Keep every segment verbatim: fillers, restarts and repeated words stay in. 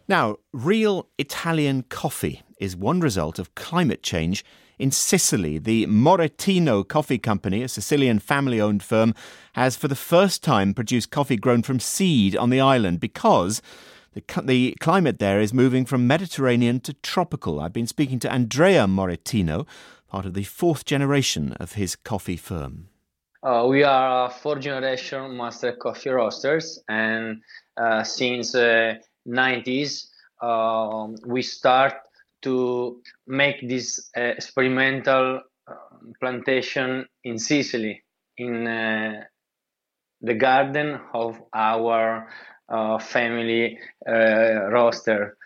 Now, real Italian coffee is one result of climate change in Sicily. The Moretino Coffee Company, a Sicilian family-owned firm, has for the first time produced coffee grown from seed on the island because the, the climate there is moving from Mediterranean to tropical. I've been speaking to Andrea Moretino, part of the fourth generation of his coffee firm. Uh, we are fourth generation master coffee roasters, and uh, since the uh, nineties uh, we start to make this uh, experimental uh, plantation in Sicily, in uh, the garden of our uh, family uh, roaster.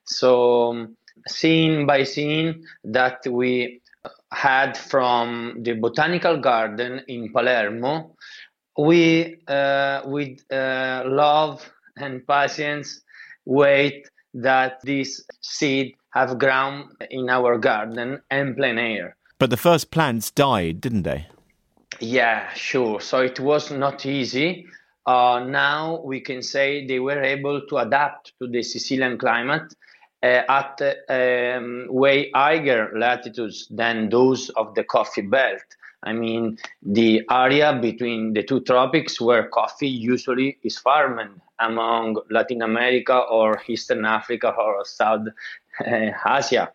So scene by scene that we had from the botanical garden in Palermo, we uh, with uh, love and patience wait that this seed have grown in our garden and plein air. But the first plants died, didn't they? Yeah, sure. So it was not easy. Uh, now we can say they were able to adapt to the Sicilian climate uh, at um, way higher latitudes than those of the coffee belt. I mean, the area between the two tropics where coffee usually is farmed among Latin America or Eastern Africa or South uh, Asia.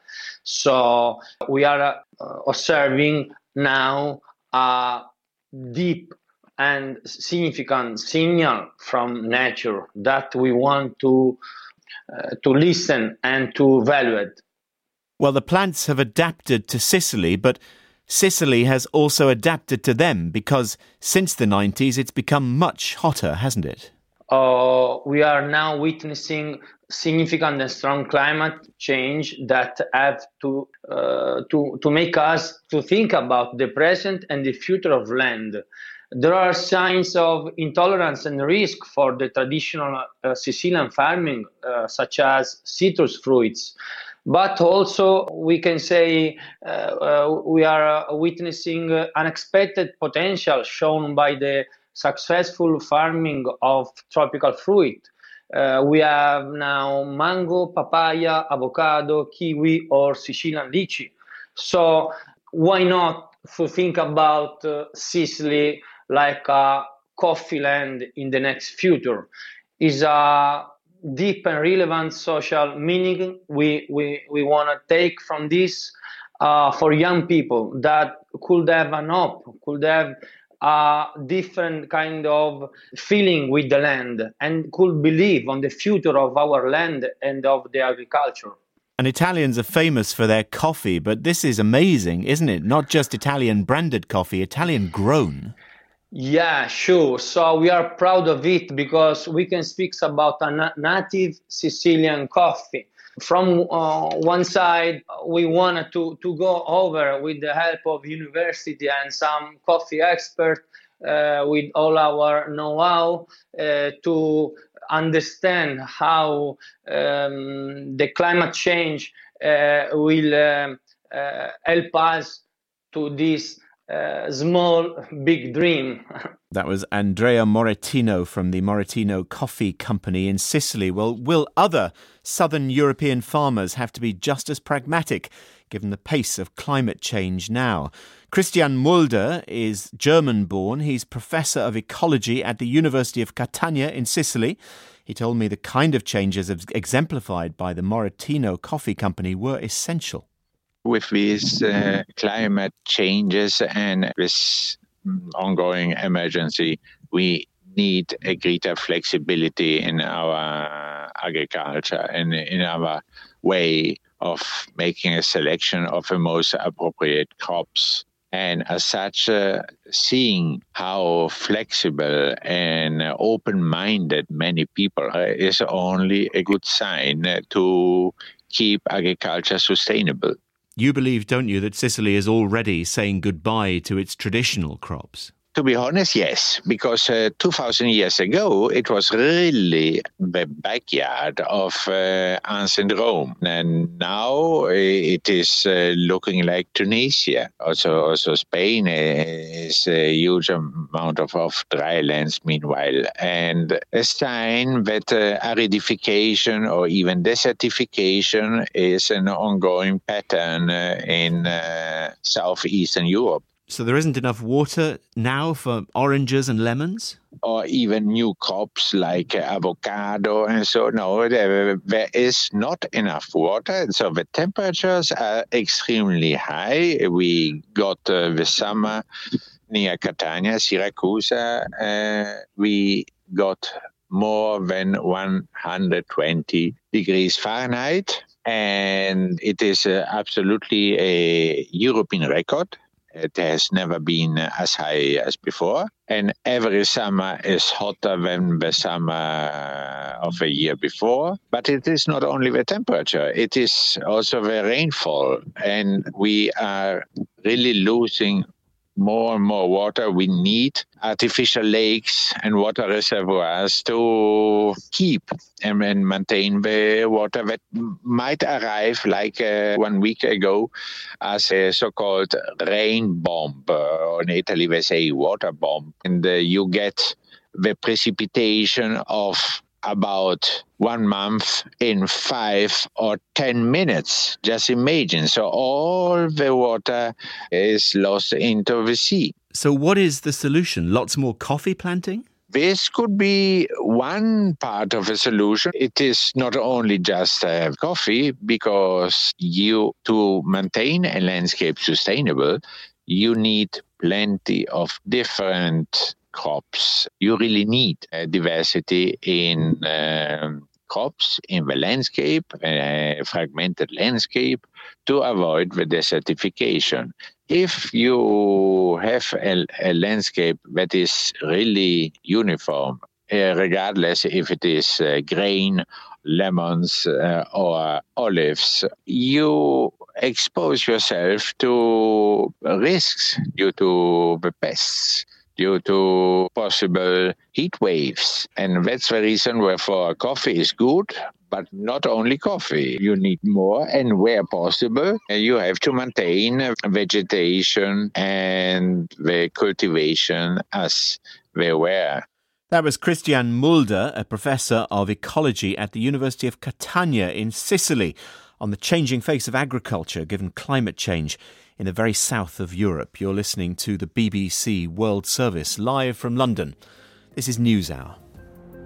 So we are uh, observing now a deep and significant signal from nature that we want to uh, to listen and to evaluate. Well, the plants have adapted to Sicily, but Sicily has also adapted to them because since the nineties it's become much hotter, hasn't it? Uh, we are now witnessing significant and strong climate change that have to uh, to to make us to think about the present and the future of land. There are signs of intolerance and risk for the traditional uh, Sicilian farming, uh, such as citrus fruits. But also we can say uh, uh, we are uh, witnessing uh, unexpected potential shown by the successful farming of tropical fruit. Uh, we have now mango, papaya, avocado, kiwi, or Sicilian lychee. So why not to think about uh, Sicily like a coffee land in the next future? Is a deep and relevant social meaning we we, we want to take from this uh, for young people that could have an hope, could have a different kind of feeling with the land and could believe on the future of our land and of the agriculture. And Italians are famous for their coffee, but this is amazing, isn't it? Not just Italian branded coffee, Italian grown. Yeah, sure. So we are proud of it because we can speak about a na- native Sicilian coffee. From uh, one side, we wanted to, to go over with the help of university and some coffee experts uh, with all our know-how uh, to understand how um, the climate change uh, will um, uh, help us to this Uh, small, big dream. That was Andrea Moretino from the Moretino Coffee Company in Sicily. Well, will other southern European farmers have to be just as pragmatic, given the pace of climate change now? Christian Mulder is German-born. He's professor of ecology at the University of Catania in Sicily. He told me the kind of changes exemplified by the Moretino Coffee Company were essential. With these uh, climate changes and this ongoing emergency, we need a greater flexibility in our agriculture and in our way of making a selection of the most appropriate crops. And as such, uh, seeing how flexible and open-minded many people are is only a good sign to keep agriculture sustainable. You believe, don't you, that Sicily is already saying goodbye to its traditional crops? To be honest, yes, because uh, two thousand years ago, it was really the backyard of uh, ancient Rome. And now it is uh, looking like Tunisia. Also, also Spain is a huge amount of, of dry lands meanwhile. And a sign that uh, aridification or even desertification is an ongoing pattern uh, in uh, southeastern Europe. So there isn't enough water now for oranges and lemons? Or even new crops like avocado and so. No, there, there is not enough water. So the temperatures are extremely high. We got uh, the summer near Catania, Syracuse. Uh, we got more than one hundred twenty degrees Fahrenheit. And it is uh, absolutely a European record. It has never been as high as before. And every summer is hotter than the summer of a year before. But it is not only the temperature, it is also the rainfall. And we are really losing more and more water. We need artificial lakes and water reservoirs to keep and, and maintain the water that might arrive like uh, one week ago as a so-called rain bomb. Uh, in Italy, they say water bomb. And uh, you get the precipitation of about one month in five or ten minutes. Just imagine. So all the water is lost into the sea. So what is the solution? Lots more coffee planting? This could be one part of a solution. It is not only just uh, coffee, because you, to maintain a landscape sustainable, you need plenty of different crops. You really need uh, diversity in uh, crops, in the landscape, a fragmented landscape, to avoid the desertification. If you have a, a landscape that is really uniform, uh, regardless if it is uh, grain, lemons uh, or olives, you expose yourself to risks due to the pests, due to possible heat waves. And that's the reason wherefore coffee is good, but not only coffee. You need more, and where possible, you have to maintain vegetation and the cultivation as they were. That was Christian Mulder, a professor of ecology at the University of Catania in Sicily, on the changing face of agriculture given climate change in the very south of Europe. You're listening to the B B C World Service live from London. This is NewsHour.